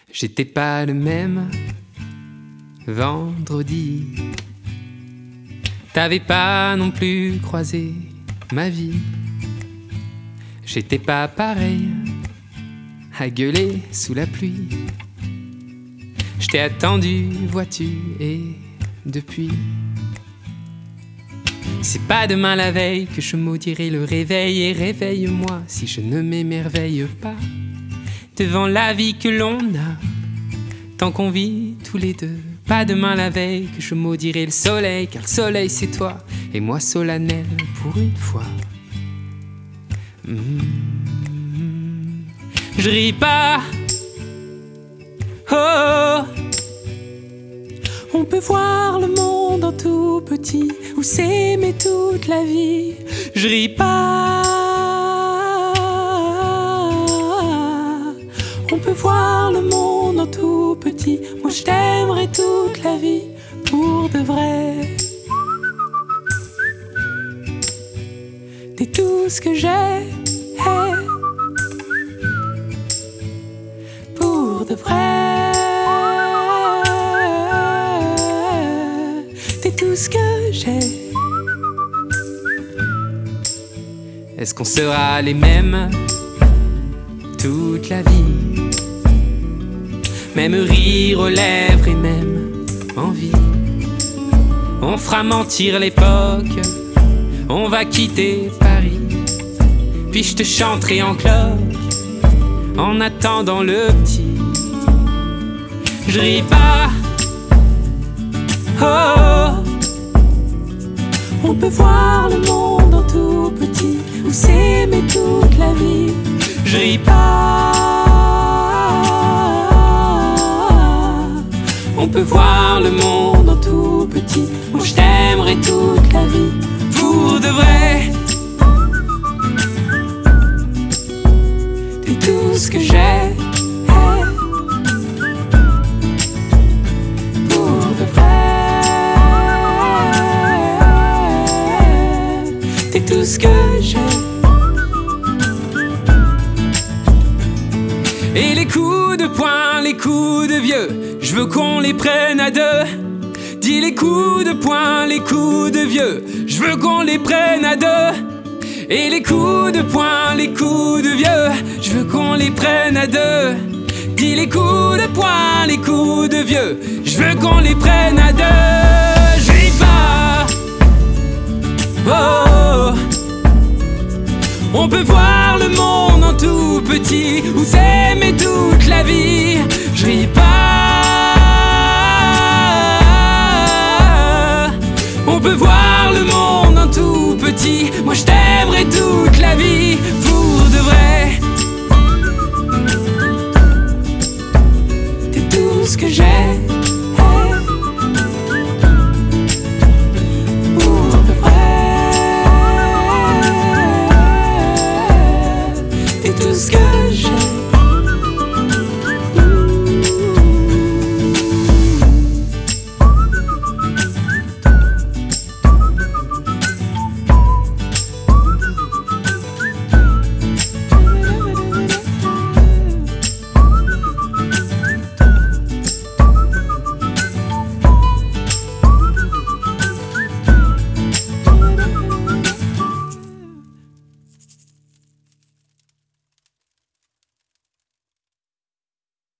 J'étais pas le même vendredi. T'avais pas non plus croisé ma vie. J'étais pas pareil à gueuler sous la pluie. Je t'ai attendu, vois-tu, et depuis, c'est pas demain la veille que je maudirai le réveil. Et réveille-moi si je ne m'émerveille pas devant la vie que l'on a tant qu'on vit tous les deux. Pas demain la veille que je maudirai le soleil, car le soleil c'est toi et moi solennel pour une fois. Je ris pas, oh. On peut voir le monde en tout petit ou s'aimer toute la vie. Je ris pas. On peut voir le monde en tout petit. Moi je t'aimerai toute la vie pour de vrai. T'es tout ce que j'ai, pour de vrai. T'es tout ce que j'ai. Est-ce qu'on sera les mêmes toute la vie? Même rire aux lèvres et même envie. On fera mentir l'époque, on va quitter Paris. Puis je te chanterai en cloque en attendant le petit. Je ris pas, oh. On peut voir le monde en tout petit ou s'aimer toute la vie. Je ris pas. On peut voir le monde en tout petit. Moi je t'aimerai toute la vie pour de vrai. T'es tout ce que j'ai, pour de vrai. T'es tout ce que j'ai. Et les coups de poing, les coups de vieux, je veux qu'on les prenne à deux. Dis les coups de poing, les coups de vieux, je veux qu'on les prenne à deux. Et les coups de poing, les coups de vieux, je veux qu'on les prenne à deux. Dis les coups de poing, les coups de vieux, je veux qu'on les prenne à deux. Je ris pas, oh. On peut voir le monde en tout petit ou s'aimer toute la vie. Je ris pas. On peut voir le monde en tout petit. Moi je t'aime.